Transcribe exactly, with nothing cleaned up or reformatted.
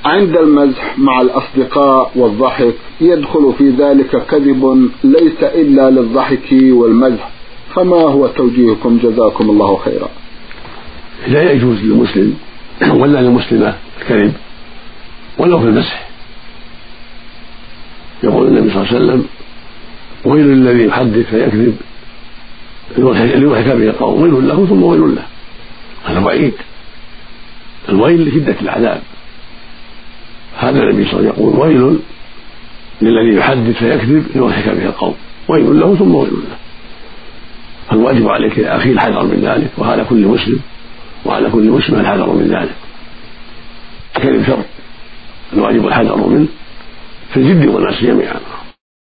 عند المزح مع الأصدقاء والضحك يدخل في ذلك كذب ليس إلا للضحك والمزح، فما هو توجيهكم جزاكم الله خيرا؟ لا يجوز للمسلم ولا للمسلمة الكذب ولو في المسح. يقول النبي صلى الله عليه وسلم: ويل الذي يحدث فيكذب ليضحك به القوم، ويل له ثم ويل له. هذا وعيد، الويل لشدة العذاب. هذا النبي صلى الله عليه وسلم يقول: ويل للذي يحدث فيكذب ليضحك به القوم، ويل له ثم ويل له. فالواجب عليك يا أخي الحذر من ذلك، وعلى كل مسلم وعلى كل مسلم الحذر من ذلك. الكذب شر، الواجب الحذر منه في الجد والناس جميعا.